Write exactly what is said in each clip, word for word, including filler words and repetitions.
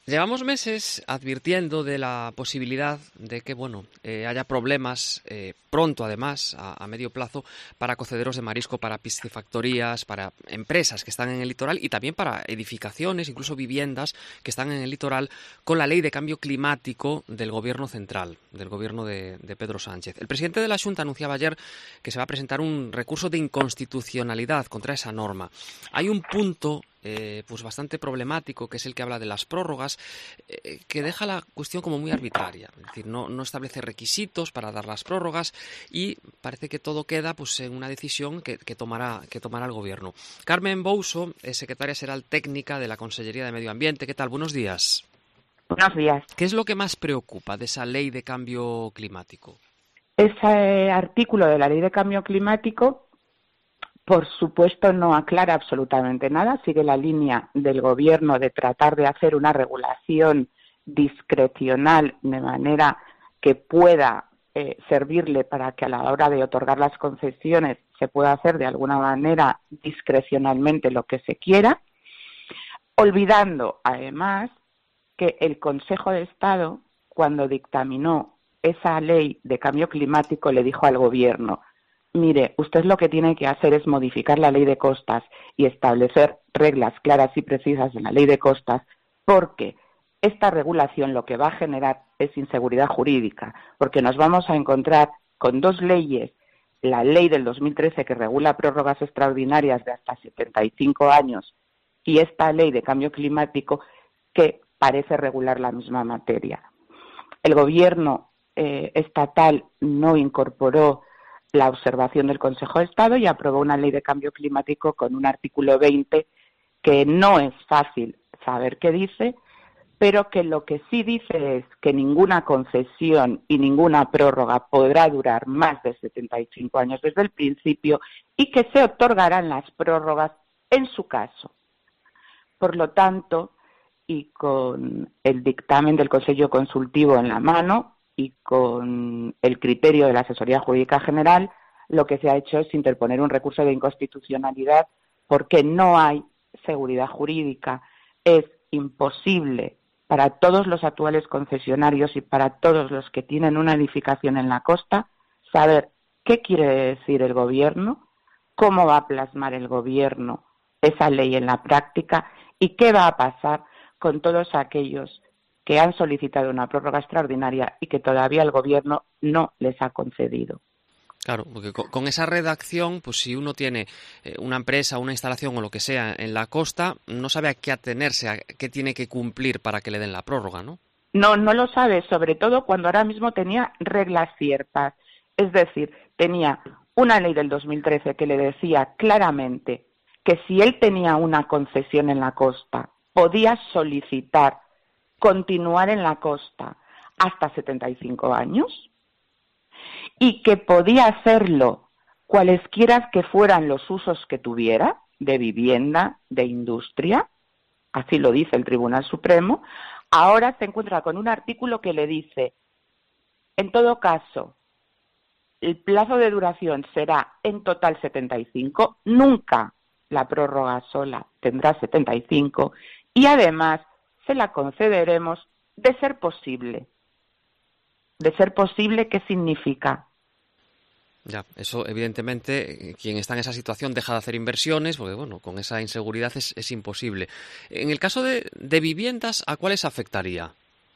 Llevamos meses advirtiendo de la posibilidad de que, bueno, eh, haya problemas eh, pronto, además, a, a medio plazo, para cocederos de marisco, para piscifactorías, para empresas que están en el litoral y también para edificaciones, incluso viviendas que están en el litoral, con la ley de cambio climático del Gobierno central, del Gobierno de, de Pedro Sánchez. El presidente de la Xunta anunciaba ayer que se va a presentar un recurso de inconstitucionalidad contra esa norma. Hay un punto Eh, pues bastante problemático, que es el que habla de las prórrogas, eh, que deja la cuestión como muy arbitraria, es decir, no, no establece requisitos para dar las prórrogas y parece que todo queda pues en una decisión que, que tomará que tomará el Gobierno. Carmen Bouso es secretaria general técnica de la Consellería de Medio Ambiente. ¿Qué tal? Buenos días. Buenos días. ¿Qué es lo que más preocupa de esa ley de cambio climático? Ese artículo de la ley de cambio climático, por supuesto, no aclara absolutamente nada, sigue la línea del Gobierno de tratar de hacer una regulación discrecional de manera que pueda eh, servirle para que a la hora de otorgar las concesiones se pueda hacer de alguna manera discrecionalmente lo que se quiera, olvidando además que el Consejo de Estado, cuando dictaminó esa ley de cambio climático, le dijo al Gobierno: mire, usted lo que tiene que hacer es modificar la ley de costas y establecer reglas claras y precisas en la ley de costas, porque esta regulación lo que va a generar es inseguridad jurídica, porque nos vamos a encontrar con dos leyes, la ley del dos mil trece que regula prórrogas extraordinarias de hasta setenta y cinco años y esta ley de cambio climático que parece regular la misma materia. El Gobierno eh, estatal no incorporó la observación del Consejo de Estado y aprobó una ley de cambio climático con un artículo veinte que no es fácil saber qué dice, pero que lo que sí dice es que ninguna concesión y ninguna prórroga podrá durar más de setenta y cinco años desde el principio y que se otorgarán las prórrogas en su caso. Por lo tanto, y con el dictamen del Consejo Consultivo en la mano, y con el criterio de la Asesoría Jurídica General, lo que se ha hecho es interponer un recurso de inconstitucionalidad porque no hay seguridad jurídica. Es imposible para todos los actuales concesionarios y para todos los que tienen una edificación en la costa saber qué quiere decir el Gobierno, cómo va a plasmar el Gobierno esa ley en la práctica y qué va a pasar con todos aquellos que han solicitado una prórroga extraordinaria y que todavía el Gobierno no les ha concedido. Claro, porque con esa redacción, pues si uno tiene una empresa, una instalación o lo que sea en la costa, no sabe a qué atenerse, a qué tiene que cumplir para que le den la prórroga, ¿no? No, no lo sabe, sobre todo cuando ahora mismo tenía reglas ciertas. Es decir, tenía una ley del dos mil trece que le decía claramente que si él tenía una concesión en la costa, podía solicitar continuar en la costa hasta setenta y cinco años y que podía hacerlo cualesquiera que fueran los usos que tuviera, de vivienda, de industria, así lo dice el Tribunal Supremo. Ahora se encuentra con un artículo que le dice, en todo caso, el plazo de duración será en total setenta y cinco, nunca la prórroga sola tendrá setenta y cinco y además se la concederemos de ser posible. ¿De ser posible qué significa? Ya, eso evidentemente, quien está en esa situación deja de hacer inversiones, porque bueno, con esa inseguridad es, es imposible. En el caso de, de viviendas, ¿a cuáles afectaría?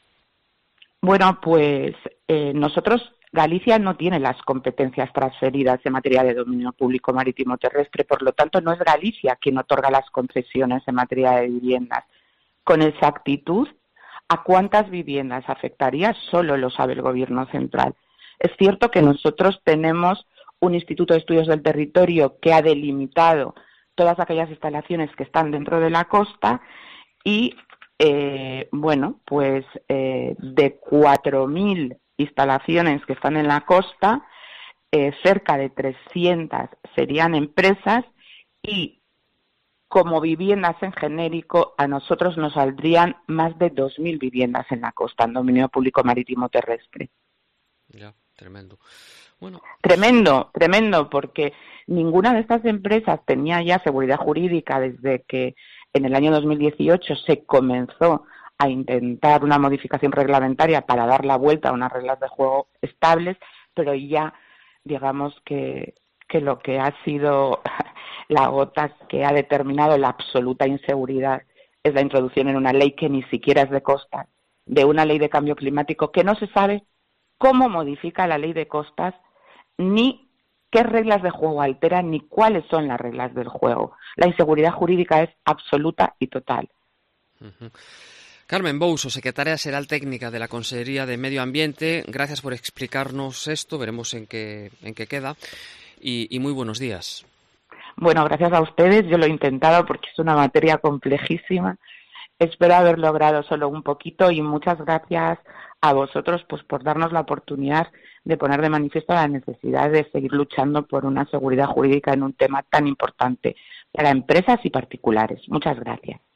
Bueno, pues eh, nosotros, Galicia no tiene las competencias transferidas en materia de dominio público marítimo terrestre, por lo tanto no es Galicia quien otorga las concesiones en materia de viviendas. Con exactitud, ¿a cuántas viviendas afectaría? Solo lo sabe el Gobierno central. Es cierto que nosotros tenemos un Instituto de Estudios del Territorio que ha delimitado todas aquellas instalaciones que están dentro de la costa y, eh, bueno, pues eh, de cuatro mil instalaciones que están en la costa, eh, cerca de trescientas serían empresas y como viviendas en genérico, a nosotros nos saldrían más de dos mil viviendas en la costa, en dominio público marítimo terrestre. Ya, tremendo. Bueno, tremendo, tremendo, porque ninguna de estas empresas tenía ya seguridad jurídica desde que en el año dos mil dieciocho se comenzó a intentar una modificación reglamentaria para dar la vuelta a unas reglas de juego estables, pero ya digamos que, que lo que ha sido la gota que ha determinado la absoluta inseguridad es la introducción en una ley que ni siquiera es de costas, de una ley de cambio climático que no se sabe cómo modifica la ley de costas, ni qué reglas de juego altera, ni cuáles son las reglas del juego. La inseguridad jurídica es absoluta y total. Uh-huh. Carmen Bouso, secretaria general técnica de la Consellería de Medio Ambiente, gracias por explicarnos esto, veremos en qué, en qué queda, y, y muy buenos días. Bueno, gracias a ustedes, yo lo he intentado porque es una materia complejísima, espero haber logrado solo un poquito y muchas gracias a vosotros pues por darnos la oportunidad de poner de manifiesto la necesidad de seguir luchando por una seguridad jurídica en un tema tan importante para empresas y particulares. Muchas gracias.